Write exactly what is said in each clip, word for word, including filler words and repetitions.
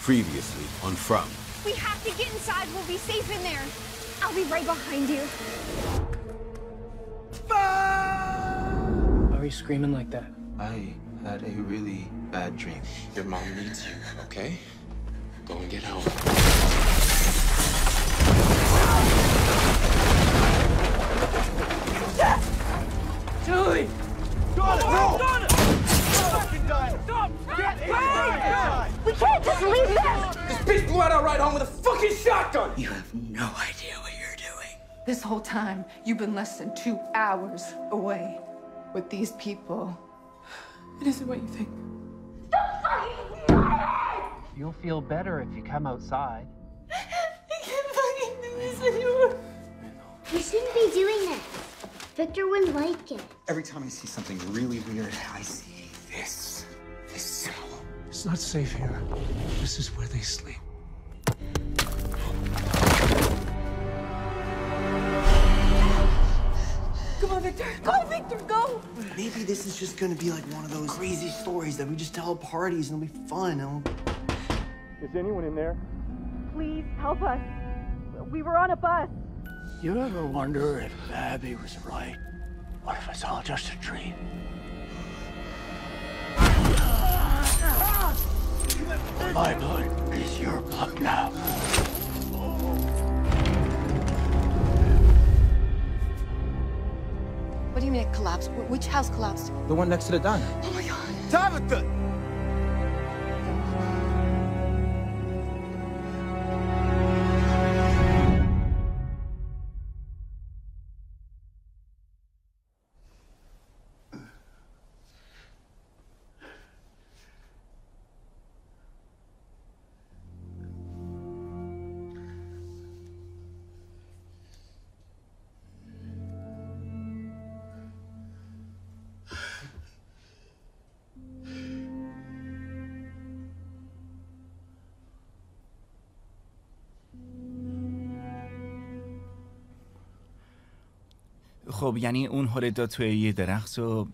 Previously on From. We have to get inside. We'll be safe in there. I'll be right behind you. Why are you screaming like that? I had a really bad dream. Your mom needs you, okay? Go and get home. Julie! Donna, no! Donna! Fucking Donna! Stop! Get inside! We can't just leave this! This bitch blew out our ride home with a fucking shotgun! You have no idea what you're doing. This whole time, you've been less than two hours away with these people. It isn't what you think. You'll feel better if you come outside. I can't fucking do this anymore. You shouldn't be doing this. Victor wouldn't like it. Every time I see something really weird, I see this. This cell. It's not safe here. This is where they sleep. Come on, Victor. Go, Victor, go! Maybe this is just gonna be like one of those crazy stories that we just tell at parties and it'll be fun. It'll... Is anyone in there? Please help us. We were on a bus. You ever wonder if Abby was right? What if it's all just a dream? My blood is your blood now. What do you mean it collapsed? Which house collapsed? The one next to the diner. Oh my God. Tabitha! خب یعنی اون هول داد توی یه درخت و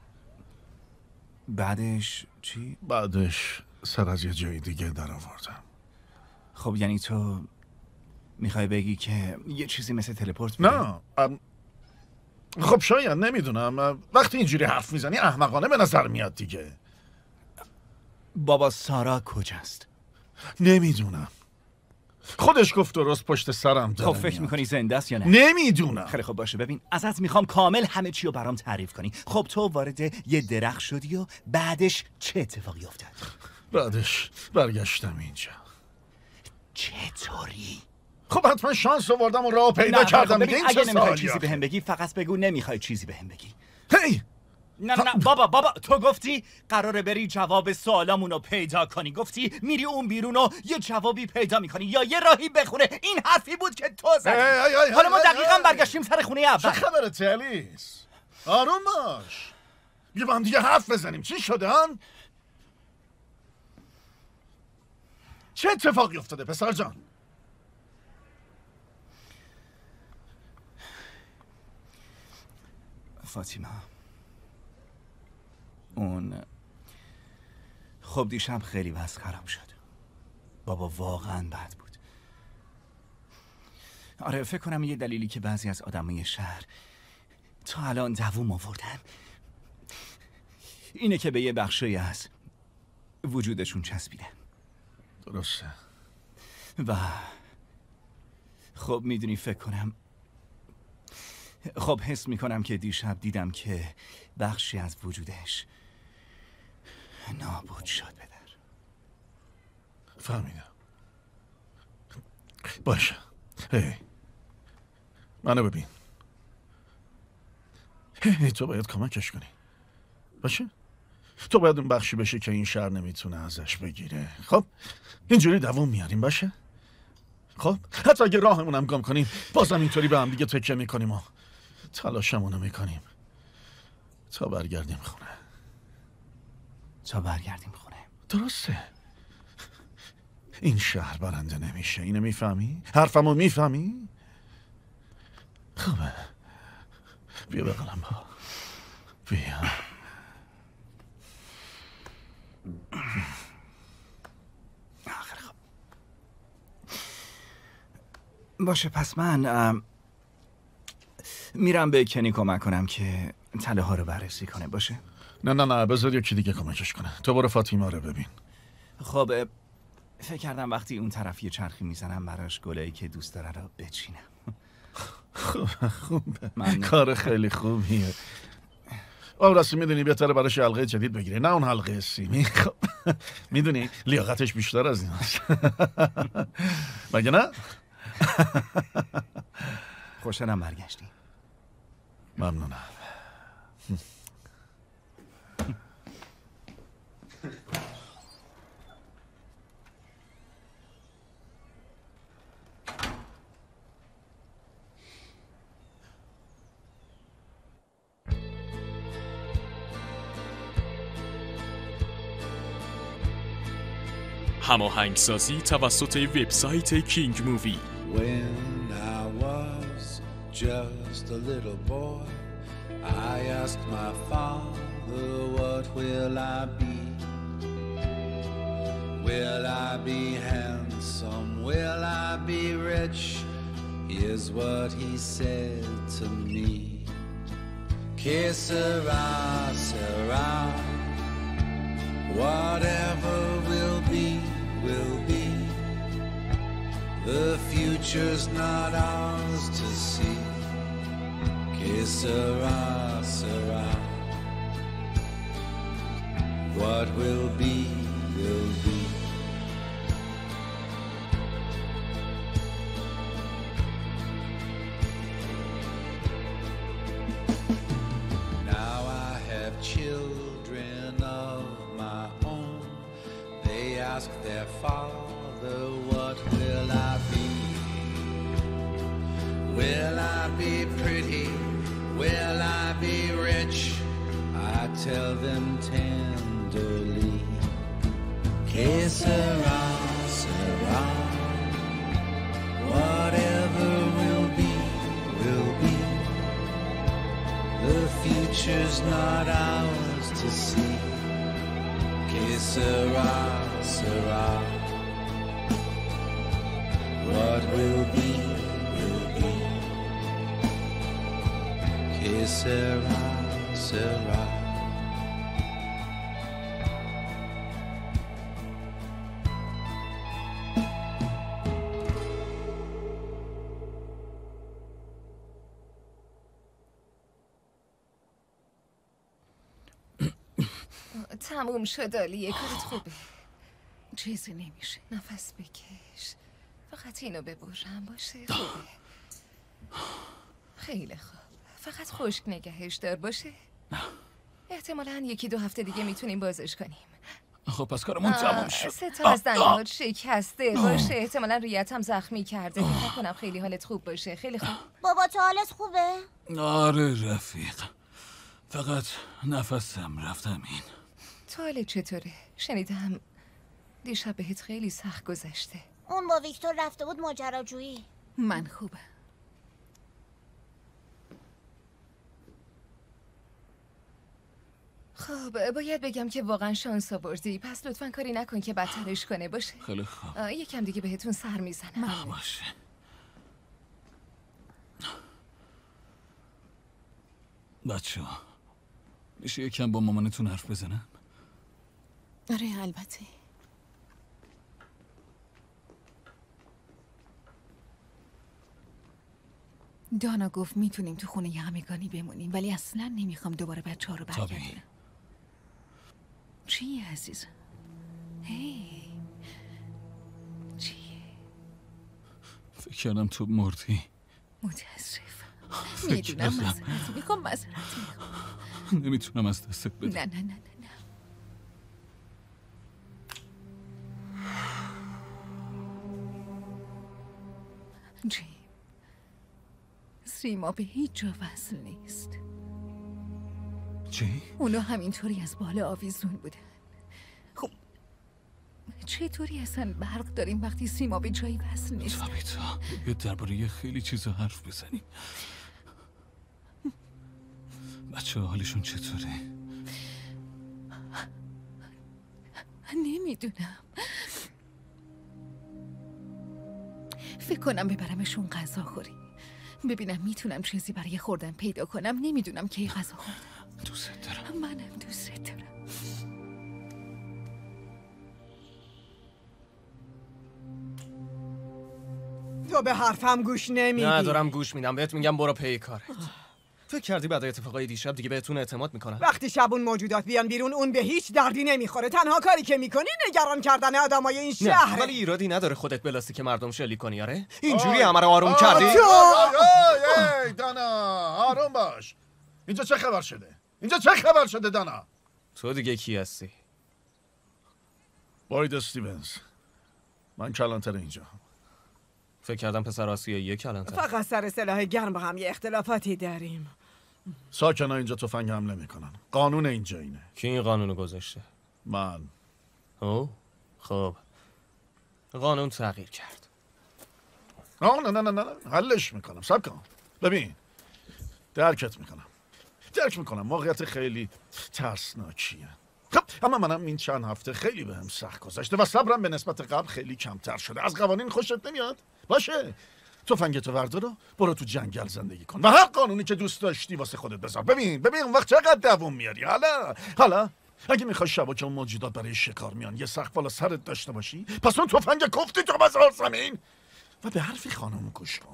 بعدش چی؟ بعدش سر از یه جای دیگه در آوردم. خب یعنی تو میخوای بگی که یه چیزی مثل تلپورت بوده؟ نه ام... خب شاید نمیدونم. وقتی اینجوری حرف میزنی احمقانه به نظر میاد دیگه. بابا سارا کجاست؟ نمیدونم. خودش گفت درست پشت سرم داره. خب فکر میاد. میکنی زنده است یا نه؟ نمیدونم. خیلی خب باشه، ببین ازت میخوام کامل همه چی رو برام تعریف کنی. خب تو وارد یه درخت شدی و بعدش چه اتفاقی افتاد؟ بعدش برگشتم اینجا. چطوری؟ خب حتما شانس آوردم و راه پیدا نه کردم. خب ببین، این اگه چه نمیخوای سوالیه؟ چیزی بهم بگی فقط بگو نمیخوای چیزی بهم بگی. هی نه نه نه بابا بابا تو گفتی قراره بری جواب سوالامونو پیدا کنی. گفتی میری اون بیرون و یه جوابی پیدا میکنی یا یه راهی بخونه. این حرفی بود که تو زدی. حالا ما دقیقاً برگشتیم سر خونه اول. چه خبرته الیس؟ آروم باش. بیا با هم دیگه حرف بزنیم. چی شده هن؟ چه اتفاقی افتاده پسر جان؟ فاطیما اون خب دیشب خیلی وضع خراب شد. بابا واقعا بد بود. آره فکر کنم یه دلیلی که بعضی از آدمای شهر تا الان دووم آوردن اینه که به یه بخشی از وجودشون چسبیده. درسته. و خب میدونی فکر کنم خب حس میکنم که دیشب دیدم که بخشی از وجودش نابود شد پدر. فهمیدم. باشه. هی منو ببین. هی تو باید کمکش کنی. باشه؟ تو باید اون بخشی بشه که این شهر نمیتونه ازش بگیره. خب اینجوری دوام میاریم. باشه؟ خب حتی اگه راهمونم گم کنیم بازم اینطوری به هم دیگه تکیه میکنیم و تلاشمونو میکنیم تا برگردیم خونه. تا برگردیم خونه. درسته. این شهر برنده نمیشه. اینو میفهمی؟ حرفمو میفهمی؟ خوبه. بیا بقلم با. بیا. آخر باشه پس من میرم به کنی کمک کنم که تله ها رو بررسی کنه. باشه؟ نه نه نه بذار یکی دیگه کمکش کنه. تو برو فاطیما رو ببین. خب فکر کردم وقتی اون طرف یه چرخی میزنم براش گلایی که دوست داره رو بچینم. خوب خوبه کار خیلی خوبیه. آه راستی میدونی بهتره براش حلقه جدید بگیری، نه اون حلقه سیمی. خب میدونی لیاقتش بیشتر از این هست. مگه نه؟ خوشحالم برگشتی. ممنونم. هماهنگسازی توسط وبسایت کینگ مووی. When I was just a little boy, I asked my father, what will I be? Will I be handsome? Will I be rich? Here's what he said to me. Que sera, sera. Whatever will be, will be. The future's not ours to see. Que sera, sera. What will be, will be. Now I have children of my own. They ask their father, what will I be? Will I be pretty? Will I be rich? I tell them tenderly, que sera, sera. Whatever will be, will be. The future's not ours to see. Que sera, sera. What will be, will be. Que sera, sera. تموم شد عالیه، کارت خوبه. چیزی نمیشه، نفس بکش. فقط اینو ببرم باشه. خوبه. خیلی خوب. فقط خشک نگهش دار باشه. احتمالاً یکی دو هفته دیگه میتونیم بازش کنیم. خب پس کارمون تموم شد. سه تا از دندونات شکسته باشه. احتمالاً ریتم زخمی کرده. فکر نکنم خیلی حالت خوب باشه. خیلی خوب. بابا تو حالت خوبه؟ آره رفیق. فقط نفسم رفتم این. تو حالت چطوره؟ شنیدم دیشب بهت خیلی سخت گذشته. اون با ویکتور رفته بود ماجراجویی. من خوبه. خب باید بگم که واقعا شانس آوردی، پس لطفاً کاری نکن که بدترش کنه باشه. خیلی خوب. یکم دیگه بهتون سر میزنم. باشه. بچه ها میشه یکم با مامانتون حرف بزنم؟ آره البته. دانا گفت میتونیم تو خونه همگانی بمونیم، ولی اصلا نمیخوام دوباره بچه ها رو برگردونم. چیه عزیزم؟ هی چیه؟ فکر کردم تو مردی. متاسفم. میدونم معذرت میخوام معذرت میخوام. نمیتونم از دستت بدم. نه نه نه نه نه. جیم، سیما به هیچ جا وصل نیست. چی؟ اونا همینطوری از بالا آویزون بودن. خب چطوری اصلا برق داریم وقتی سیما به جایی وصل نیست؟ تابیتا بیا درباره خیلی چیزا حرف بزنیم. بچه حالشون چطوره؟ نمیدونم. فکر کنم ببرمشون غذا خوری. ببینم میتونم چیزی برای خوردن پیدا کنم. نمیدونم کی غذا خوردم. دوست دارم. منم دوست دارم. تو به حرفم گوش نمیدی. نه دارم گوش میدم. بهت میگم برو پی کارت. فکر کردی بعد اتفاقای دیشب دیگه بهتون اعتماد میکنن؟ وقتی شبون موجودات بیان بیرون اون به هیچ دردی نمیخوره. تنها کاری که میکنی نگران کردن آدمای این شهر. نه ولی ایرادی نداره خودت بلاستی که مردم شلیک کنی. آره اینجوری همه رو آروم کردی. ای دانا آروم باش. اینجا چه خبر شده؟ اینجا چه خبر شده دانا؟ تو دیگه کی هستی؟ بوید استیونز. من کلانتر اینجا. فکر کردم پسر آسیاییه کلانتر. فقط سر سلاح گرم با هم یه اختلافاتی داریم. ساکن‌ها اینجا تفنگ حمله میکنن. قانون اینجا اینه. کی این قانونو گذاشته؟ من. او خب قانون تغییر کرد. نه نه نه نه نه حلش میکنم. صبر کن. ببین درکت میکنم. درک میکنم موقعیت خیلی ترسناکیه. خب اما منم این چند هفته خیلی بهم سخت گذشته و صبرم به نسبت قبل خیلی کمتر شده. از قوانین خوشت نمیاد؟ باشه تفنگتو وردار و برو تو جنگل زندگی کن و هر قانونی که دوست داشتی واسه خودت بذار. ببین ببین اون وقت چقدر دووم میاری. حالا حالا اگه میخوای شبا که اون موجودات برای شکار میان یه سقف بالا سرت داشته باشی پس اون تفنگ کفتی تو بذار زمین و به حرفی خانم گوش کن.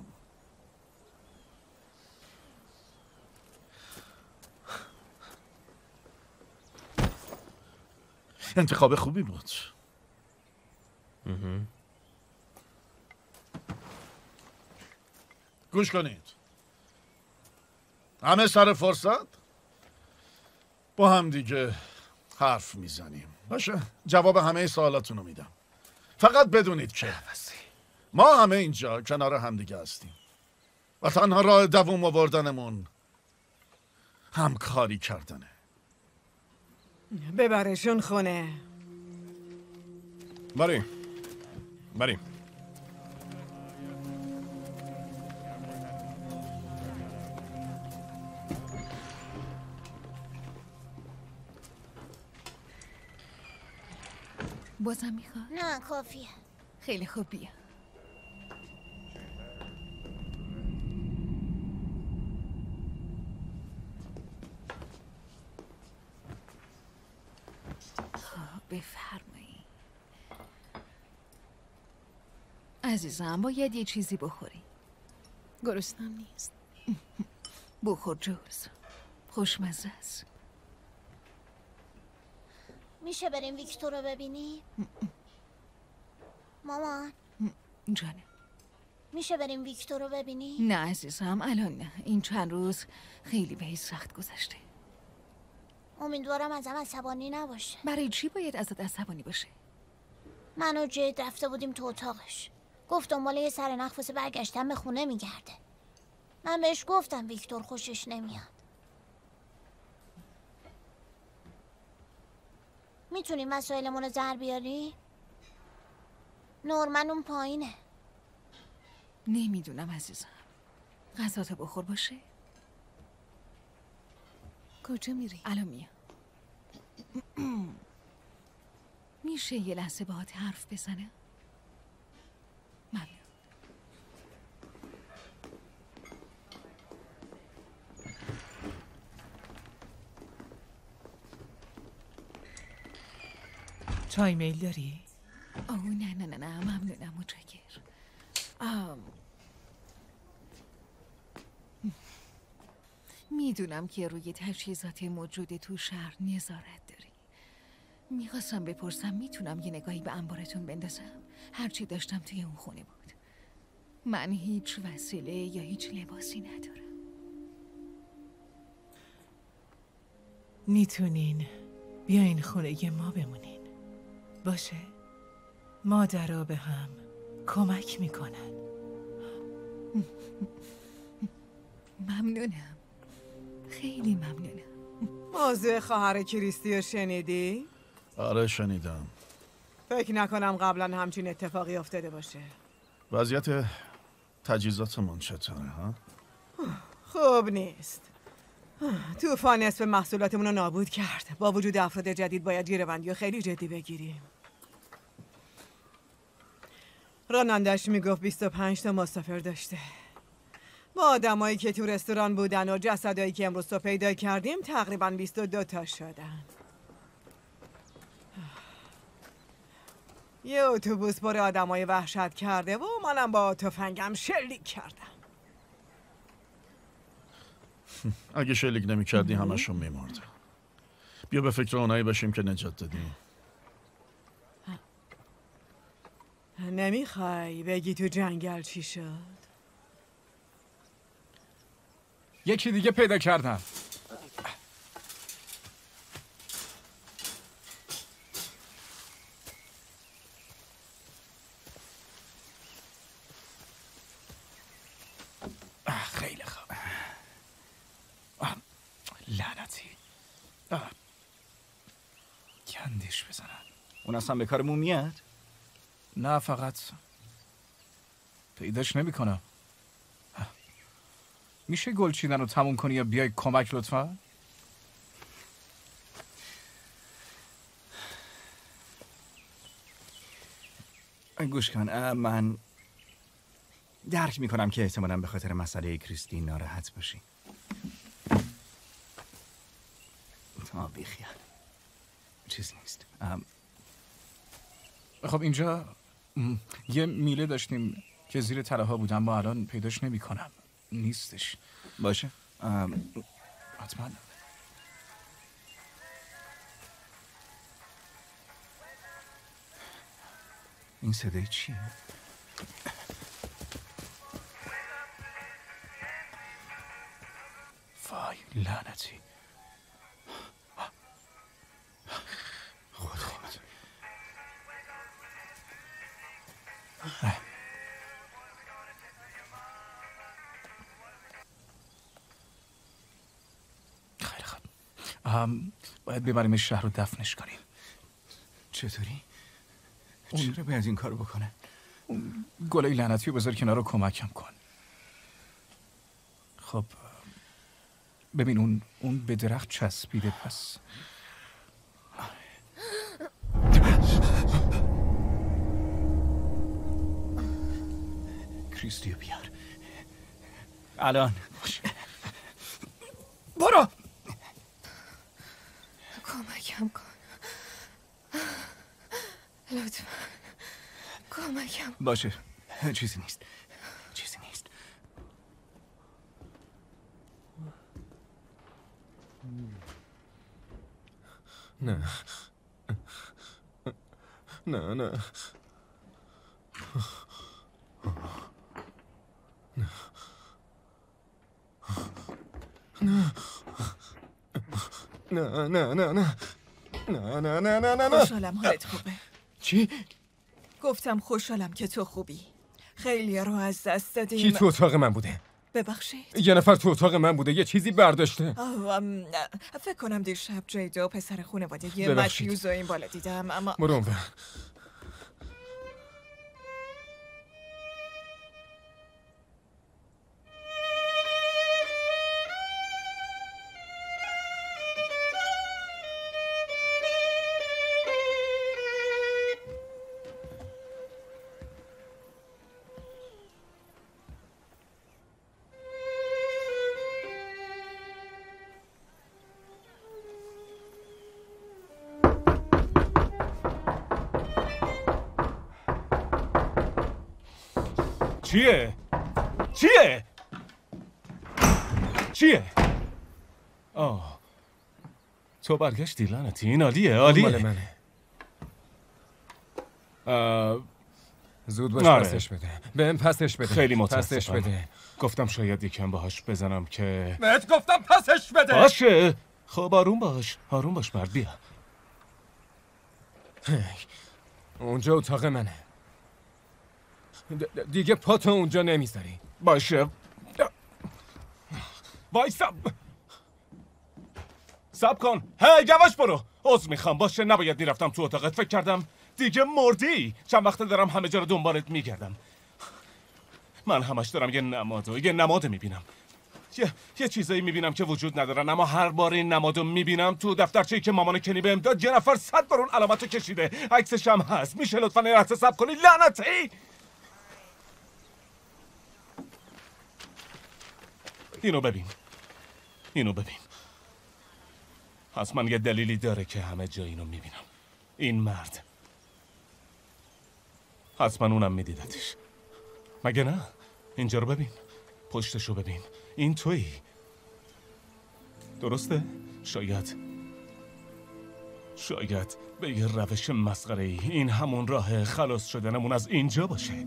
انتخاب خوبی بود. گوش کنید همه سر فرصت با هم دیگه حرف میزنیم. باشه جواب همه سوالاتونو میدم. فقط بدونید که ما همه اینجا کنار هم دیگه هستیم و تنها راه دووم آوردنمون همکاری کردنه. ببرشون خونه. بریم بریم. بازم میخواد؟ نه کافیه. خیلی خوب بیا. بفرمایی. عزیزم باید یه چیزی بخوری. گرسنم نیست. بخور جوز. خوشمزه است. میشه بریم ویکتور رو ببینی؟ مامان جانم میشه بریم ویکتور رو ببینی؟ نه عزیزم الان نه. این چند روز خیلی بهش سخت گذشته. امیدوارم ازم عصبانی نباشه. برای چی باید ازت عصبانی باشه؟ من و جید رفته بودیم تو اتاقش. گفت دنبال یه سرنخ واسه برگشتن به خونه میگرده. من بهش گفتم ویکتور خوشش نمیاد. میتونیم وسایلمون رو در بیاری؟ نورمن اون پایینه. نمیدونم عزیزم. غذاتو بخور باشه. کجا میری؟ الان میام. میشه یه لحظه باهات حرف بزنم؟ ممنون. چای میل داری؟ اوه نه نه نه نه ممنونم متشکرم. آم... میدونم که روی تجهیزات موجود تو شهر نظارت داری. میخواستم بپرسم میتونم یه نگاهی به انبارتون بندازم؟ هرچی داشتم توی اون خونه بود. من هیچ وسیله یا هیچ لباسی ندارم. میتونین بیاین خونه ما بمونین. باشه؟ مادرها به هم کمک میکنن. ممنونم. خیلی ممنونم. موضوع خواهر کریستی رو شنیدی؟ آره شنیدم. فکر نکنم قبلا همچین اتفاقی افتاده باشه. وضعیت تجهیزاتمون چطوره ها؟ خوب نیست. طوفان نصف محصولاتمون رو نابود کرد. با وجود افراد جدید باید گیره‌بندی رو خیلی جدی بگیریم. رانندش میگفت بیست و پنج تا مسافر داشته. با آدمایی که تو رستوران بودن و جسدایی که امروز تو پیدا کردیم تقریبا بیست و دو تا شدن. یه اتوبوس پر آدمای وحشت کرده و منم با تفنگم شلیک کردم. اگه شلیک نمی کردی همشون میمردن. بیا به فکر اونایی باشیم که نجات دادیم. نمیخوای بگی تو جنگل چی شد؟ یکی دیگه پیدا کردم. خیلی خوب. لعنتی. کندش بزنن. اون اصلا به کارمون میاد؟ نه فقط پیداش نمی کنم. میشه گل چیدن رو تموم کنی یا بیای کمک لطفا؟ گوش کن، من درک میکنم که احتمالاً به خاطر مسئله کریستین ناراحت باشی. تا بیخیال چیز نیست. ام... خب اینجا یه میله داشتیم که زیر تله ها بودم، ما الان پیداش نمی کنم. نیستش. باشه. ام... حتما. این صدای چیه؟ وای لعنتی. خود خود. خیلی خوب. هم باید ببریمش شهر رو دفنش کنیم. چطوری؟ چرا باید این کارو بکنه؟ گلای لعنتی رو بذار کنار رو کمکم کن. خب ببین اون اون به درخت چسبیده پس. کریستیو بیار الان. برو. کمکم کن لطفا، کمکم. باشه چیزی نیست، چیزی نیست. نه نه نه نه نه نه نه نه نه نه نه نه نه. خوشحالم حالت خوبه. چی؟ گفتم خوشحالم که تو خوبی. خیلی رو از دست دادیم. کی تو اتاق من بوده؟ ببخشید. یه نفر تو اتاق من بوده، یه چیزی برداشته. فکر کنم دیشب جیدو پسر خانواده یه متیوز و این بالا دیدم، اما برو اونور. چیه؟ چیه؟ چیه؟ آه تو برگشتی لعنتی، این عالیه عالیه. مال منه. آه... زود باش آره. پسش بده. بهم پسش بده. خیلی پسش متاسفم. بده. گفتم شاید یکم باهاش بزنم که بهت گفتم پسش بده. باشه. خب آروم باش، آروم باش مرد، بیا. اونجا اتاق منه. د- دیگه پاتو اونجا نمیذاری. باشه. وایسا. سب کن. هی یواش برو. عذر میخوام. باشه نباید میرفتم تو اتاقت. فکر کردم دیگه مردی. چند وقته دارم همه جا رو دنبالت میگردم. من همش دارم یه نمادو یه نماد میبینم. یه یه چیزایی میبینم که وجود ندارن، اما هر بار این نمادو میبینم تو دفترچه‌ای که مامان کنی بهم داد یه نفر صد بار اون علامتو کشیده. عکسش هم هست. میشه لطفاً یه لحظه صبر کنی لعنتی؟ اینو ببین اینو ببین حتما یه دلیلی داره که همه جا اینو میبینم. این مرد حتما اونم میدیدتش، مگه نه؟ اینجا رو ببین، پشتشو ببین، این تویی. درسته؟ شاید شاید به یه روش مسخره ای این همون راه خلاص شدنمون از اینجا باشه.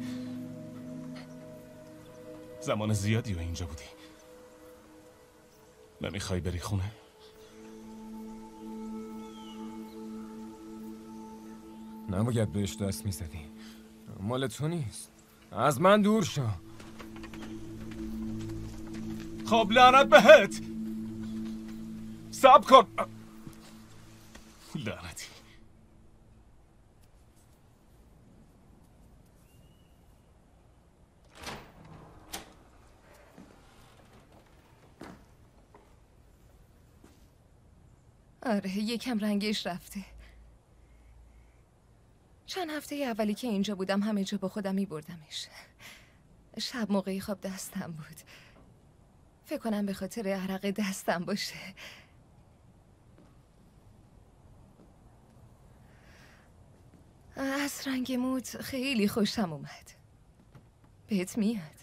زمان زیادی و اینجا بودی، نمیخوای بری خونه؟ نباید بهش دست میزدی، مال تو نیست، از من دور شو. خب لعنت بهت، صبر کن. لعنتی. آره یکم رنگش رفته. چند هفته اولی که اینجا بودم همه جا با خودم می بردمش. شب موقعی خواب دستم بود. فکر کنم به خاطر عرق دستم باشه. از رنگ موت خیلی خوشم اومد. بهت میاد.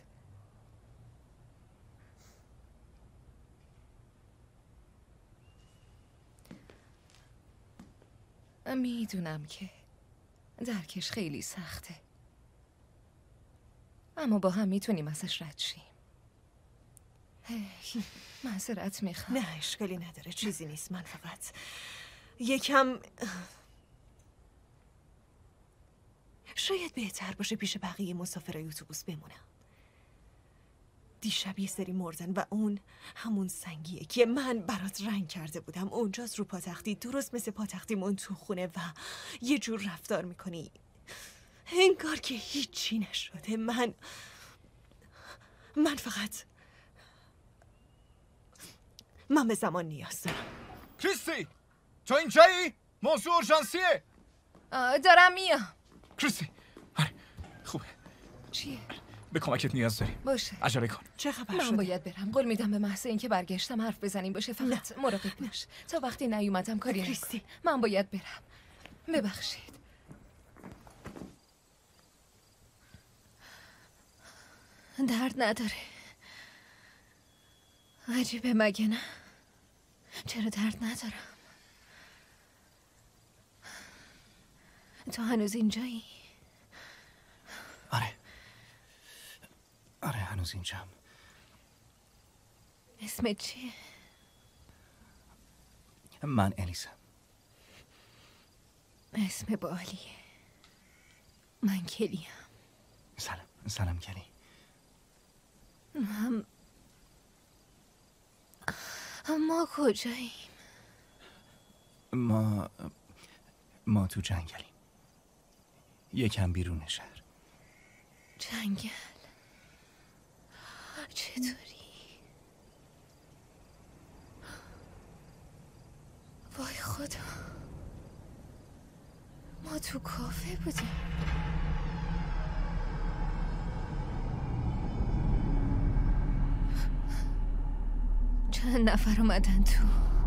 میدونم که درکش خیلی سخته، اما با هم میتونیم ازش رد شیم. معذرت میخوام. نه اشکالی نداره، چیزی نیست. من فقط یکم شاید بهتر باشه پیش بقیه مسافرای اتوبوس بمونم. دیشب یه سری مردن و اون همون سنگیه که من برات رنگ کرده بودم. اونجاست رو پاتختی، درست مثل پاتختیمون تو خونه، و یه جور رفتار میکنی انگار که هیچی نشده. من من فقط من به زمان نیاز دارم. کریستی تو اینجایی؟ موضوع اورژانسیه. دارم میام. کریستی آره خوبه. چیه؟ به کمکت نیاز داریم. باشه. عجله کن. چه خبر من شده؟ باید برم. قول میدم به محض اینکه برگشتم حرف بزنیم باشه. فقط مراقب باش تا وقتی نیومدم کاری نکنی. من باید برم. ببخشید. درد نداره. عجیبه مگه نه؟ چرا درد ندارم؟ تو هنوز اینجایی؟ آره آره هنوز اینجام. اسمت چیه؟ من الیسا. اسم بالیه. من کلیم. سلام سلام کلی. هم ما کجاییم؟ ما ما تو جنگلیم، یکم بیرون شهر. جنگل؟ چطوری؟ وای خدا، ما تو کافه بودیم. چند نفر اومدن تو.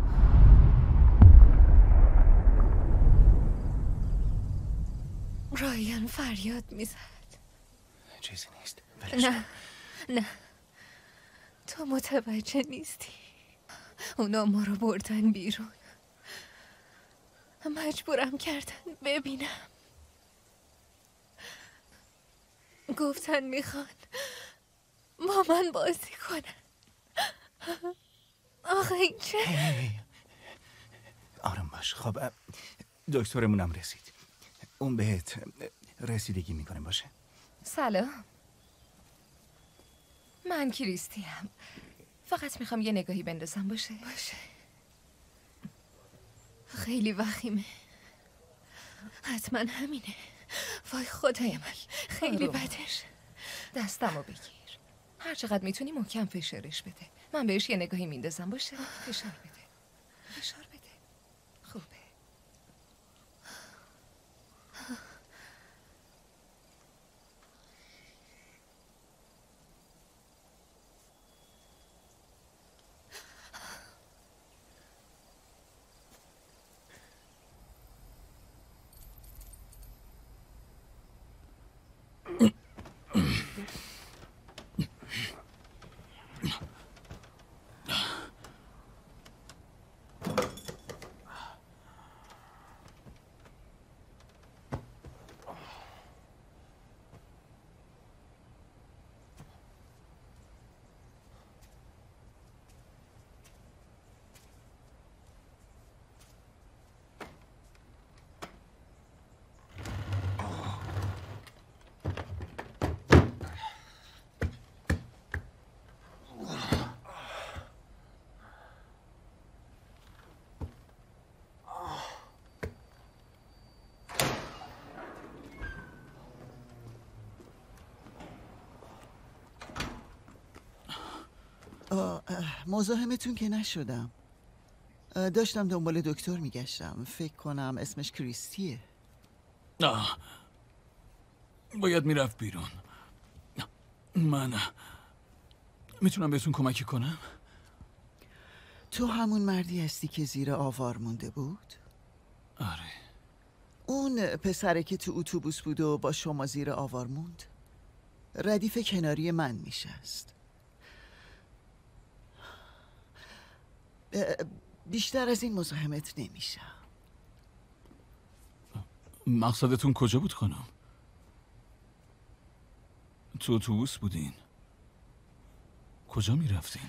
رایان فریاد میزد. چیزی نیست. نه نه تو متوجه نیستی. اونا ما رو بردن بیرون، مجبورم کردن ببینم. گفتن میخوان با من بازی کنن. آخه این چه؟ آرام باش. خب دکترمونم رسید، اون بهت رسیدگی میکنه. باشه. سلام، من کریستیم. فقط میخوام یه نگاهی بندازم. باشه باشه. خیلی وخیمه. حتما همینه. وای خدای من، خیلی بدش. دستمو بگیر، هر چقدر میتونی محکم فشارش بده. من بهش یه نگاهی میندازم. باشه. فشار بده، فشار بده. خوبه. مزاحمتون که نشدم. داشتم دنبال دکتر میگشتم. فکر کنم اسمش کریستیه. آه باید میرفت بیرون. من میتونم بهتون کمکی کنم؟ تو همون مردی هستی که زیر آوار مونده بود؟ آره. اون پسره که تو اتوبوس بود و با شما زیر آوار موند؟ ردیف کناری من میشست. بیشتر از این مزاحمت نمیشم. مقصدتون کجا بود خانم؟ تو اتوبوس بودین؟ کجا میرفتین؟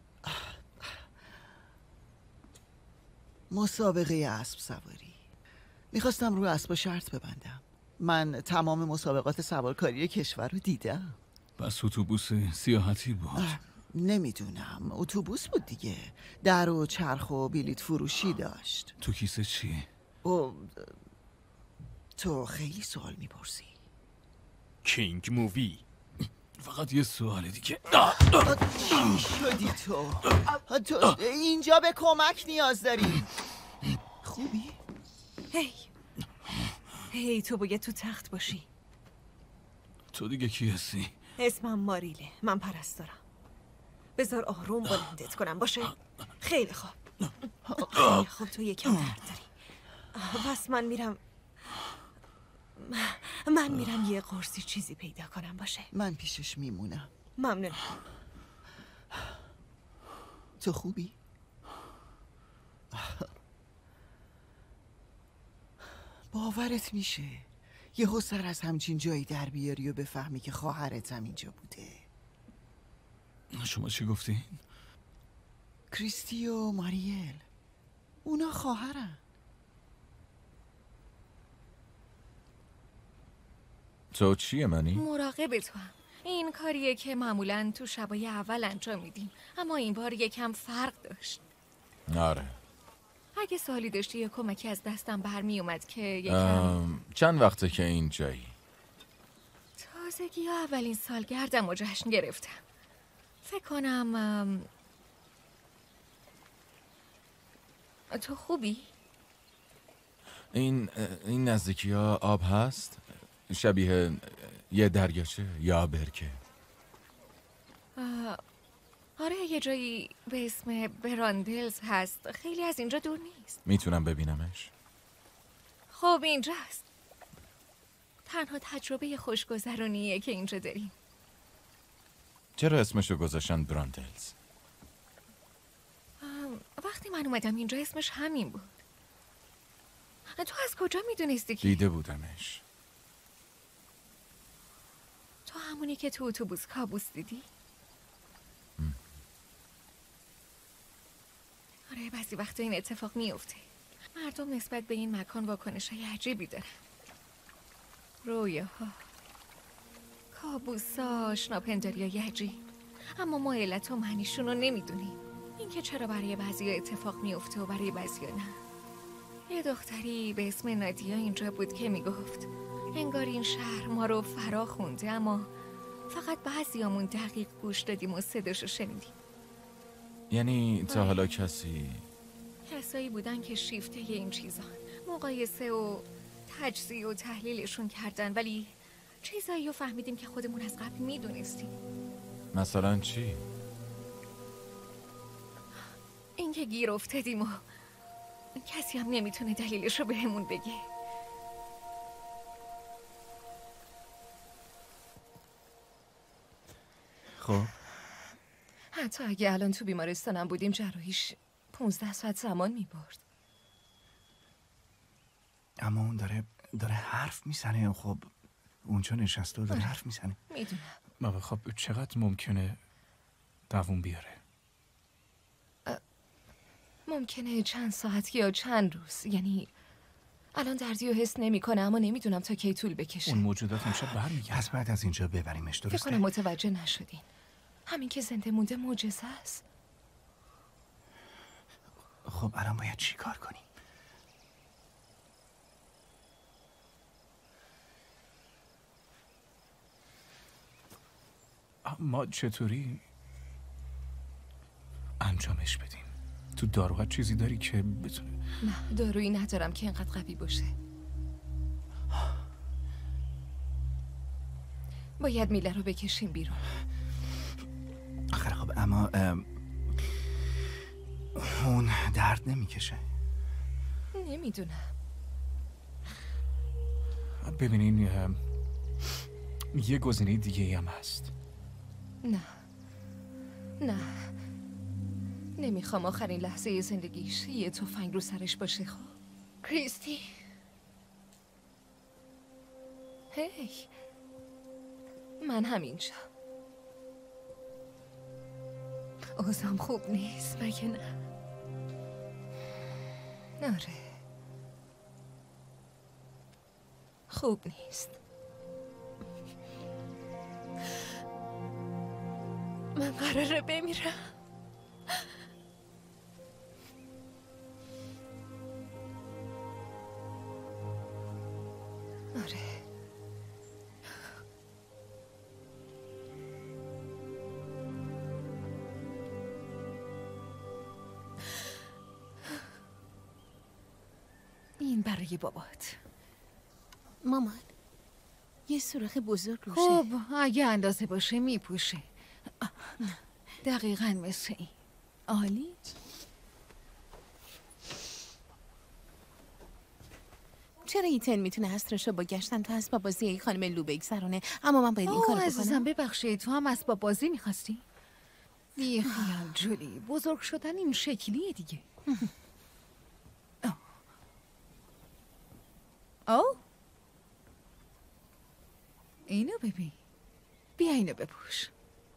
مسابقه اسب سواری. میخواستم رو اسب شرط ببندم. من تمام مسابقات سوارکاری کشور رو دیدم. بس اتوبوس سیاحتی بود؟ نمیدونم، اتوبوس بود دیگه. در و چرخ و بلیط فروشی داشت. تو کیسه چی؟ او تو خیلی سوال میپرسی. کینگ مووی. فقط یه سوال دیگه. چی شدی تو؟ تو اینجا به کمک نیاز داری. خوبی؟ هی هی تو باید تو تخت باشی. تو دیگه کی هستی؟ اسمم ماریله. من پرستارم. بذار آروم بلندت کنم باشه؟ خیلی خوب. خیلی خوب. تو یکم درد داری. بس من میرم من میرم یه قرصی چیزی پیدا کنم باشه؟ من پیشش میمونم. ممنونم. تو خوبی؟ باورت میشه یهو سر از همچین جایی در بیاری و بفهمی که خواهرت هم اینجا بوده. شما چی گفتین؟ کریستی و ماریل اونا خواهرن. تو چیه منی؟ مراقب تو هم. این کاریه که معمولاً تو شبای اول انجام میدیم، اما این بار یکم فرق داشت. آره. اگه سوالی داشتی یا کمکی از دستم برمی اومد که یکم چند وقته که اینجایی؟ تازگی ها اولین سالگردم و جشن گرفتم. فکر کنم ام... تو خوبی؟ این این نزدیکی ها آب هست؟ شبیه یه دریاچه یا برکه؟ آره یه جایی به اسم براندلز هست. خیلی از اینجا دور نیست. میتونم ببینمش؟ خب اینجاست. تنها تجربه خوشگذرونیه که اینجا داریم. چرا اسمشو گذاشتن براندلز؟ وقتی من اومدم اینجا اسمش همین بود. تو از کجا میدونستی که؟ دیده بودمش. تو همونی که تو اتوبوس کابوس دیدی؟ آره بعضی وقتا این اتفاق میفته. مردم نسبت به این مکان واکنش‌های عجیبی دارن. رویاها، کابوسا، شناپنداریای عجیب. اما ما علت و معنیشون رو نمیدونیم. اینکه چرا برای بعضیا اتفاق میفته و برای بعضیا نه. یه دختری به اسم نادیا اینجا بود که میگفت انگار این شهر ما رو فرا خونده، اما فقط بعضیامون دقیق گوش دادیم و صداشو شنیدیم. یعنی تا حالا کسی کسایی بودن که شیفته این چیزان مقایسه و تجزیه و تحلیلشون کردن، ولی چیزایی رو فهمیدیم که خودمون از قبل میدونستیم. مثلا چی؟ اینکه گیر افتادیم و کسی هم نمیتونه دلیلش رو بهمون بگه. خب حتی اگه الان تو بیمارستانم بودیم جراحیش پونزده ساعت زمان میبرد. اما اون داره داره حرف میزنه. خب اونجا نشسته و داره حرف میزنه. میدونم. بابا خب چقدر ممکنه دووم بیاره؟ ممکنه چند ساعت یا چند روز. یعنی الان دردی رو حس نمیکنه، اما نمیدونم تا کی طول بکشه. اون موجودات امشب برمیگردن. پس بعد از اینجا ببریمش، درسته؟ فکر کنم متوجه نشدین. همین که زنده مونده معجزه است. خب الان باید چی کار کنیم؟ ما چطوری انجامش بدیم. تو داروها چیزی داری که بتونه؟ نه دارویی ندارم که اینقدر قوی باشه. باید میله رو بکشیم بیرون. آخر خب اما اون درد نمیکشه. نمیدونم. ببینین یه گزینه دیگه هم هست. نه نه نمیخوام آخرین لحظه زندگیش یه تفنگ رو سرش باشه. خب کریستی هی من همینجا. اوزام خوب نیست مگه نه؟ آره خوب نیست. من قراره بمیرم. آره این برای بابات. مامان یه سوراخ بزرگ روشه. خب اگه اندازه باشه میپوشه. دقیقاً مثل این. عالی. چرا ایتن میتونه اسبش رو با گشتن تا اسباب بازی ای خانم لو بگذرونه اما من باید این کارو بکنم؟ عزیزم ببخشید تو هم اسباب بازی میخواستی؟ بی خیال جولی بزرگ شدن این شکلیه دیگه. او اینو ببین. بیا اینو بپوش.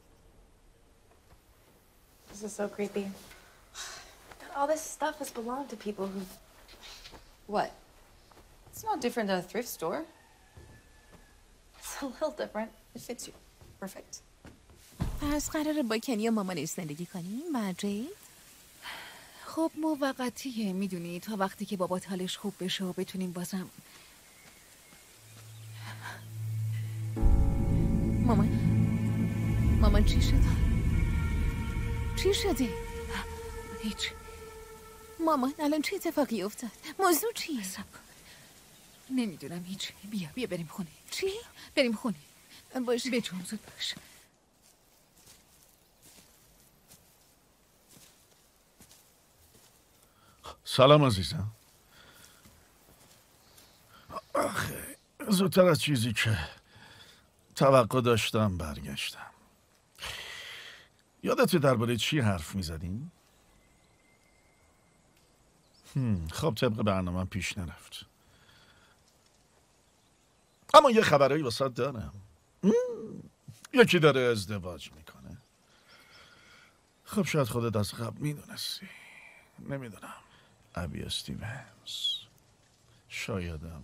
This is so creepy. All this stuff has belonged to people who... What? It's not different than a thrift store. It's a little different. It fits you. Perfect. پس قراره با کنی و مامانش زندگی کنیم و جید؟ خب موقتیه میدونی تا وقتی که بابات حالش خوب بشه و بتونیم بازم. مامان مامان چی شده؟ چی شده؟ هیچ. مامان الان چه اتفاقی افتاد؟ موضوع چیه؟ نمیدونم هیچ. بیا بیا بریم خونه. چی؟ بریم خونه. باشه بجون زود باش. سلام عزیزم. آخه زودتر از چیزی که توقع داشتم برگشتم. یادت درباره چی حرف میزدیم؟ خب طبق برنامه پیش نرفت. اما یه خبرایی واسه دارم. یکی داره ازدواج میکنه. خب شاید خودت از قبل میدونستی. نمیدونم. ابی استیونز. شایدم.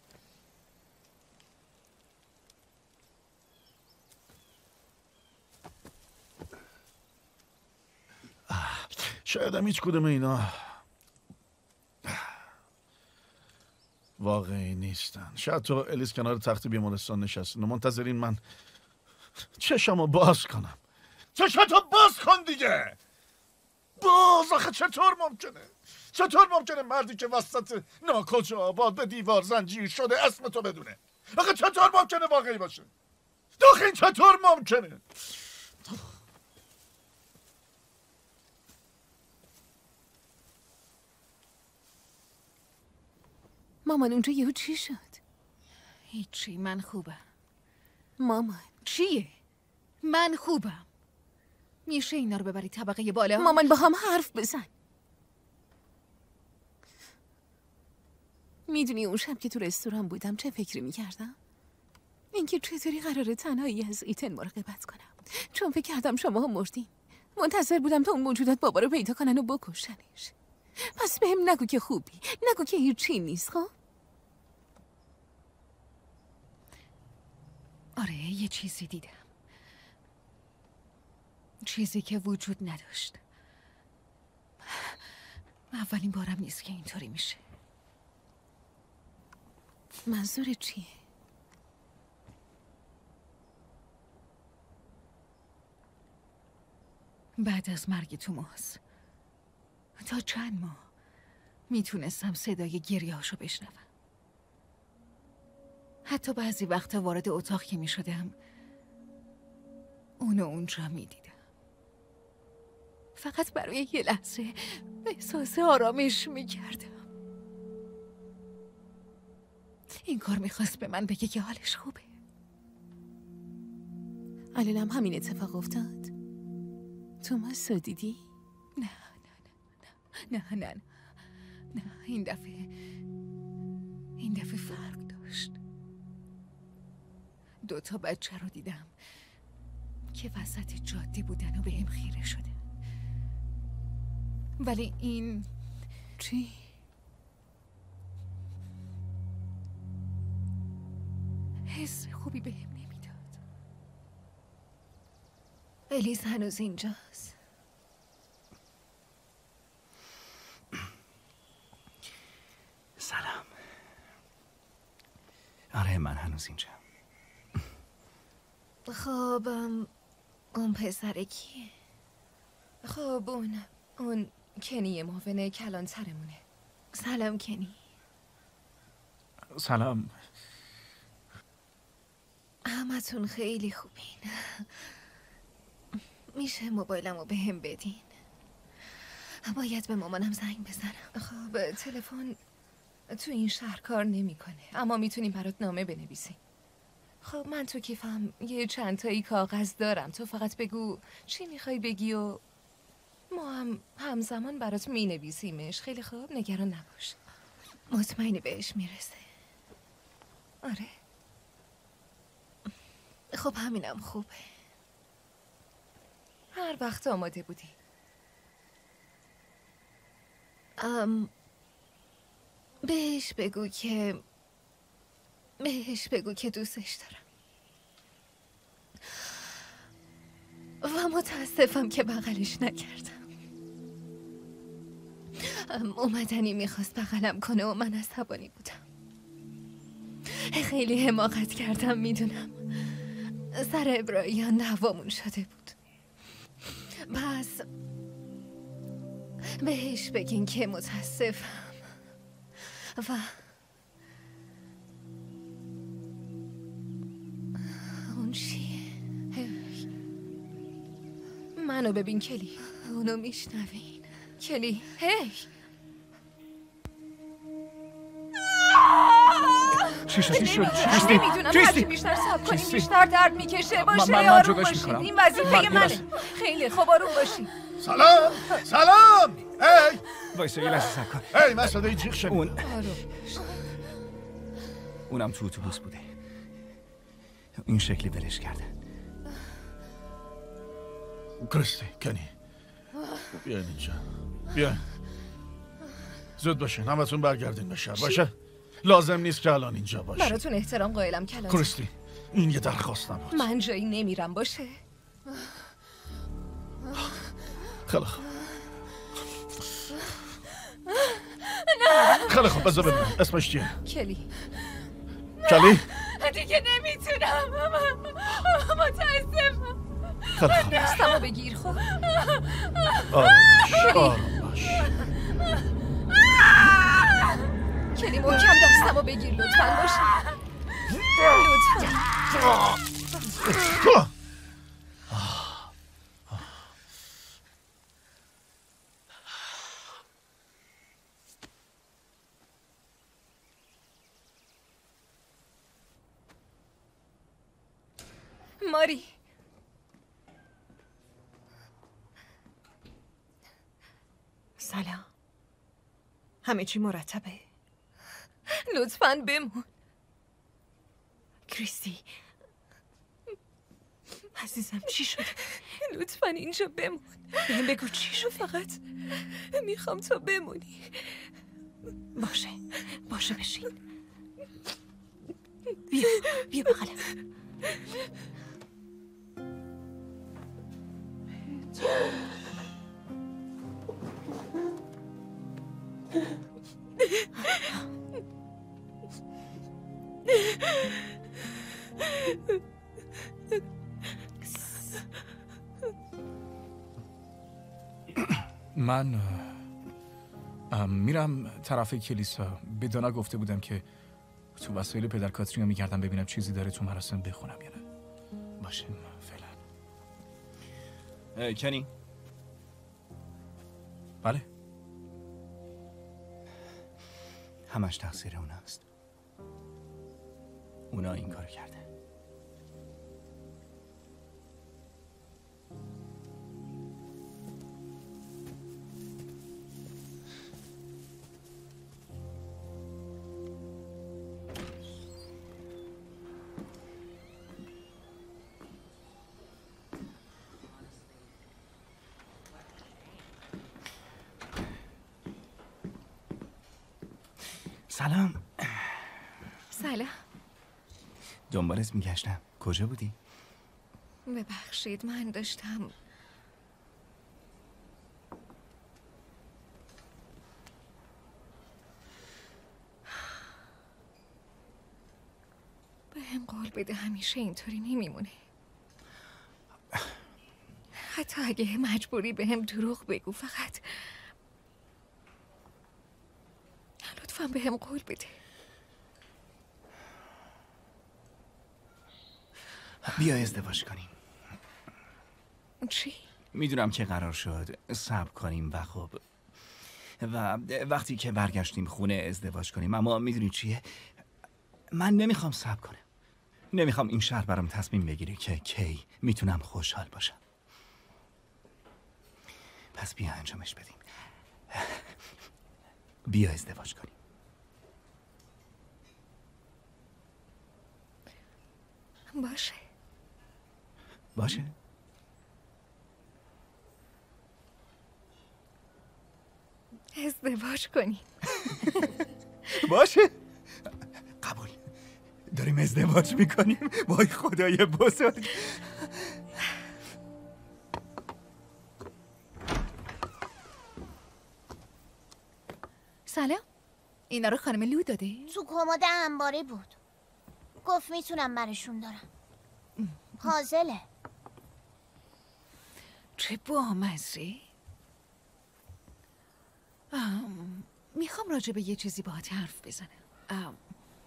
شایدم هیچ کدوم اینا واقعی نیستن. شاید تو الیس کنار تخت بیمارستان نشستین و منتظرین من چشمو باز کنم. چشمتو باز کن دیگه. باز آخه چطور ممکنه؟ چطور ممکنه مردی که وسط ناکجا آباد به دیوار زنجیر شده اسم تو بدونه؟ آخه چطور ممکنه واقعی باشه؟ داخل چطور ممکنه؟ مامان اونجا یهو چی شد؟ هیچی من خوبم. مامان چیه؟ من خوبم. میشه اینا رو ببری طبقه بالا؟ مامان با هم حرف بزن. میدونی اون شب که تو رستوران بودم چه فکری میکردم؟ اینکه چطوری قراره تنهایی از ایتن مراقبت کنم، چون فکر کردم شما هم مردین. منتظر بودم تا اون موجودات بابا رو پیدا کنن و بکشنش. پس بهم نگو که خوبی، نگو که هیچی نیست. خب آره یه چیزی دیدم، چیزی که وجود نداشت. اولین بارم نیست که اینطوری میشه. منظور چیه؟ بعد از مرگ توماس تا چند ماه میتونستم صدای گریه‌هاشو بشنوم. حتی بعضی وقتا وارد اتاق که میشدم اونو اونجا میدیدم. فقط برای یه لحظه احساس آرامش میکردم. این کار میخواست به من بگه که حالش خوبه. الانم همین اتفاق افتاد؟ توماس رو دیدی؟ نه نه نه نه نه نه این دفعه این دفعه فرق داشت. دو تا بچه رو دیدم که وسط جاده بودن و به هم خیره شده. ولی این چی؟ حس خوبی به هم نمیداد. الیز هنوز اینجاست. سلام. آره من هنوز اینجا. خب اون پسر کیه؟ خب اون اون کنی معاون کلانترمونه. سلام کنی. سلام. همتون خیلی خوبین. میشه موبایلمو به هم بدین؟ باید به مامانم زنگ بزنم. خب تلفن تو این شهر کار نمیکنه، اما میتونیم برات نامه بنویسیم. خب من تو کیفم یه چند تایی کاغذ دارم، تو فقط بگو چی میخوای بگی و ما هم همزمان برات مینویسیمش. خیلی خوب، نگران نباش. مطمئنی بهش میرسه؟ آره. خب همینم خوبه. هر وقت آماده بودی. ام بهش بگو که بهش بگو که دوستش دارم و متاسفم که بغلش نکردم. اومدنی میخواست بغلم کنه و من عصبانی بودم. خیلی حماقت کردم، میدونم. سر ابراهیان دعوامون شده بود. پس بهش بگین که متاسفم و اون چیه؟ منو ببین کلی. اونو میشنوین کلی؟ هی چی شد؟ چی شد؟ نمیدونم. هرچی بیشتر صبر کنیم بیشتر درد میکشه. باشه آروم باشین، این وظیفه منه. خیلی خوب آروم باشین. سلام سلام. هی وایسا یه لحظه صبر کن. هی من صدای جیغ شنیدم. اون اونم تو اتوبوس بوده. این شکلی ولش کردن. کریستی، کنی بیا اینجا. بیا زود باشین، همتون برگردین به شهر. باشه؟ لازم نیست که الان اینجا باشه. براتون احترام قائلم کلان. کریستی این یه درخواست نبود. من جایی نمیرم. باشه؟ خیلی خوب. نه خیلی خوب بذار ببینم اسمش چیه؟ کلی. کلی؟ دیگه نمیتونم. متاسفم. خیلی خوب. دستمو بگیر. خب آروم باش آروم باش. کلی محکم دستمو بگیر لطفاً. باشه لطفاً. ماری سلام. همه چی مرتبه؟ لطفاً بمون. کریستی عزیزم چی شده؟ لطفاً اینجا بمون. بهم بگو چی شد. فقط میخوام تو بمونی. باشه باشه بشین. بیا بیا بغلم. من میرم طرف کلیسا. به دانا گفته بودم که تو وسایل پدر کاترینا میگردم ببینم چیزی داره تو مراسم بخونم یا نه. باشه فعلا. کنی؟ بله. همش تقصیر اوناست. اونا این کارو کرده. سلام. سلام. دنبالت میگشتم. کجا بودی؟ ببخشید من داشتم به هم قول بده همیشه اینطوری نمیمونه. حتی اگه مجبوری به هم دروغ بگو، فقط لطفاً به هم قول بده. بیا ازدواج کنیم. چی؟ میدونم که قرار شد صبر کنیم و خب و وقتی که برگشتیم خونه ازدواج کنیم، اما میدونی چیه؟ من نمیخوام صبر کنم. نمیخوام این شهر برام تصمیم بگیره که کی میتونم خوشحال باشم. پس بیا انجامش بدیم. بیا ازدواج کنیم. باشه. باشه. ازدواج کنیم. باشه. قبول. داریم ازدواج میکنیم. وای خدای بزرگ. سلام. اینا رو خانم لو داده؟ تو کمد انباری بود. گفت میتونم برشون دارم. حاضله. چه بامزه. میخوام راجع به یه چیزی باهات حرف بزنم.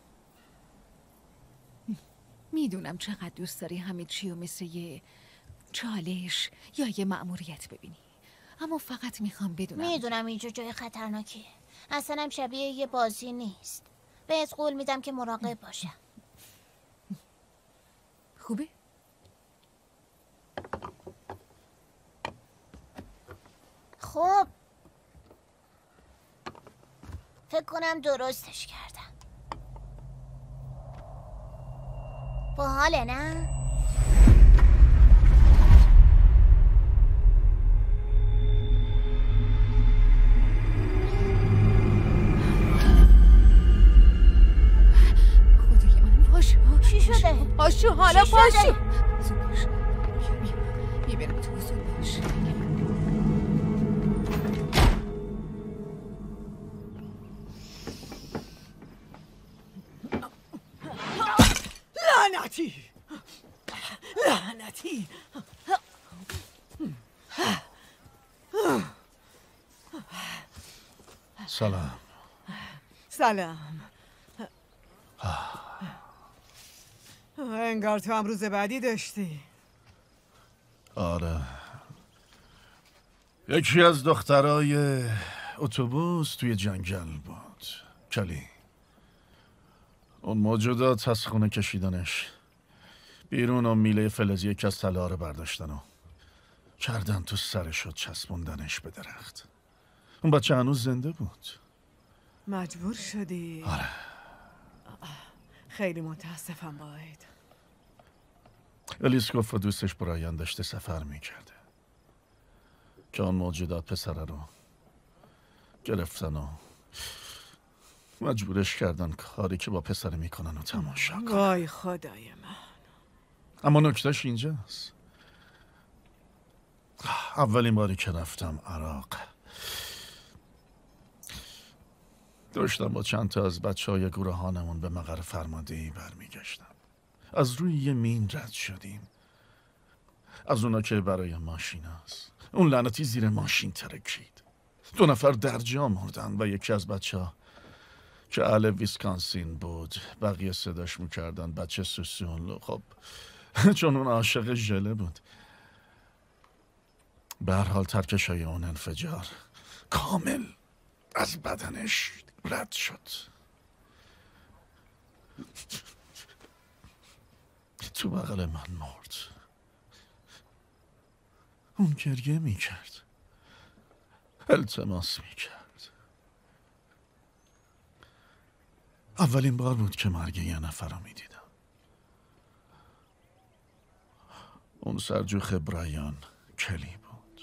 میدونم چقدر دوست داری همه چی رو مثل یه چالش یا یه مأموریت ببینی، اما فقط میخوام بدونم. میدونم اینجا جای خطرناکیه. اصلا هم شبیه یه بازی نیست. بهت قول میدم که مراقب باشم. خوبه؟ خب فکر کنم درستش کردم. باحاله نه؟ خدای من پاشو. چی شده؟ پاشو حالا چی پاشو. شده؟ میبرم تو حضور باش. لعنتی لعنتی. سلام. سلام. انگار تو هم روز بعدی داشتی. آره، یکی از دخترای اتوبوس توی جنگل بود. کلی. اون موجودات از خونه کشیدنش بیرون و میله فلزی که از تله ها رو برداشتن و کردن تو سرش و چسبوندنش به درخت. اون بچه هنوز زنده بود. مجبور شدی؟ آره. خیلی متاسفم باید. الیس گفت و دوستش برایان داشته سفر میکرده که اون موجودات پسره رو گرفتن و مجبورش کردن کاری که با پسره میکنن و تماشا کنن. وای خدای من. اما نکتهش اینجاست. اولین باری که رفتم عراق داشتم با چند تا از بچه های گروهانمون به مقر فرماندهی برمیگشتم. از روی یه مین رد شدیم، از اونا که برای ماشین هست. اون لعنتی زیر ماشین ترکید. دو نفر در جا مردن و یکی از بچه ها که اهل ویسکانسین بود بقیه صداش میکردن بچه سوسیون. خب چون اون عاشق ژله بود. به هر حال ترکش های اون انفجار کامل از بدنش رد شد. تو بغل من مرد. اون گریه میکرد، التماس میکرد. اولین بار بود که مرگ یه نفر رو میدیدم. اون سرجوخ برایان کلی بود.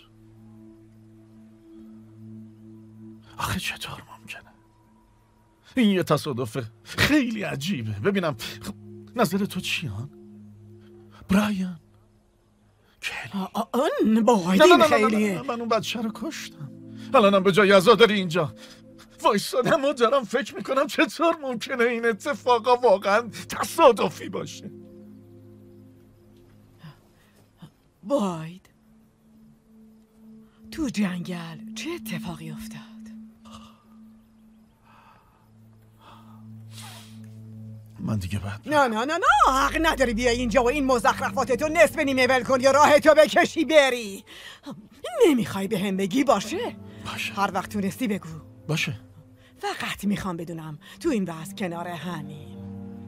آخه چطور ممکنه؟ این یه تصادف خیلی عجیبه. ببینم نظر تو چی هن؟ برایان کلی. آن باید خیلیه. من اون بچه رو کشتم. الانم به جای عزا داری اینجا وایستادم و دارم فکر میکنم چطور ممکنه این اتفاقا واقعا تصادفی باشه. باید تو جنگل چه اتفاقی افتاد؟ من دیگه بعد نه نه نه نه حق نداری بیای اینجا و این مزخرفاتتو نصف نیمه ول کن یا راهتو بکشی بری. نمیخوای به هم بگی باشه؟ باشه. هر وقت تونستی بگو. باشه. فقط میخوام بدونم تو این بحث کنار همین.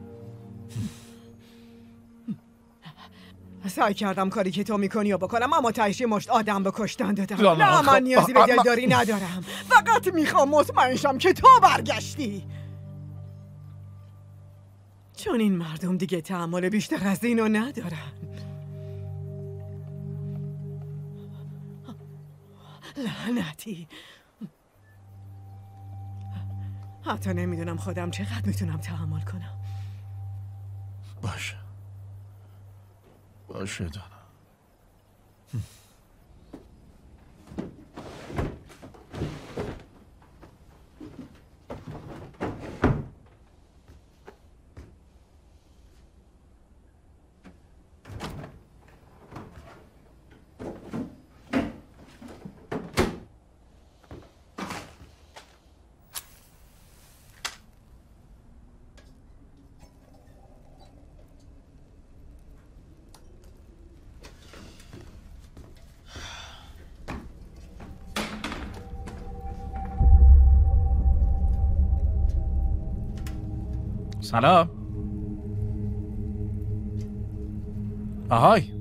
سعی کردم کاری که تو میکنی و بکنم اما تهش مشت آدم به کشتن دادم. نه, نه, نه من نیازی به آ... دلداری ندارم. فقط میخوام مطمئن شم که تو برگشتی، چون این مردم دیگه تحمل بیشتر از اینو ندارن. لعنتی. حتی نمیدونم خودم چقدر میتونم تحمل کنم. باشه باشه دانا. سلام. آهای.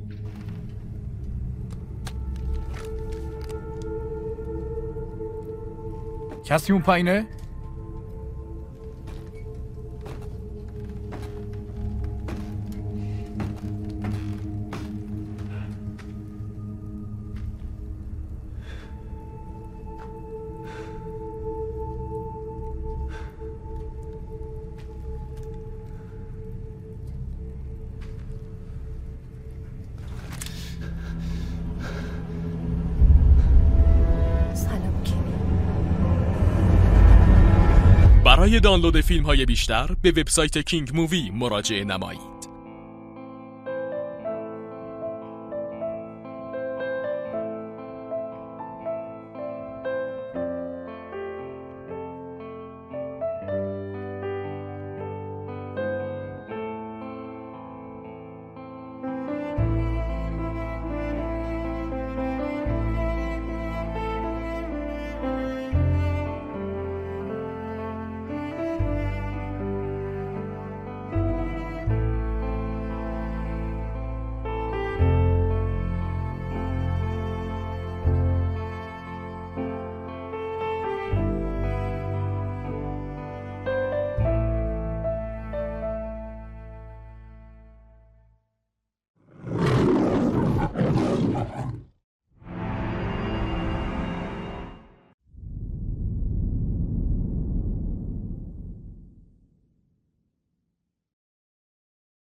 کسی اون پایینه؟ برای دانلود فیلم های بیشتر به وبسایت کینگ مووی مراجعه نمایید.